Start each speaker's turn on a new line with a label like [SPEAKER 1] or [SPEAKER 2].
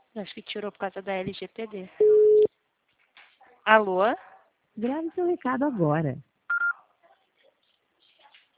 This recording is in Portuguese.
[SPEAKER 1] Acho que tirou por causa da LGPD. Alô?
[SPEAKER 2] Grave seu recado agora.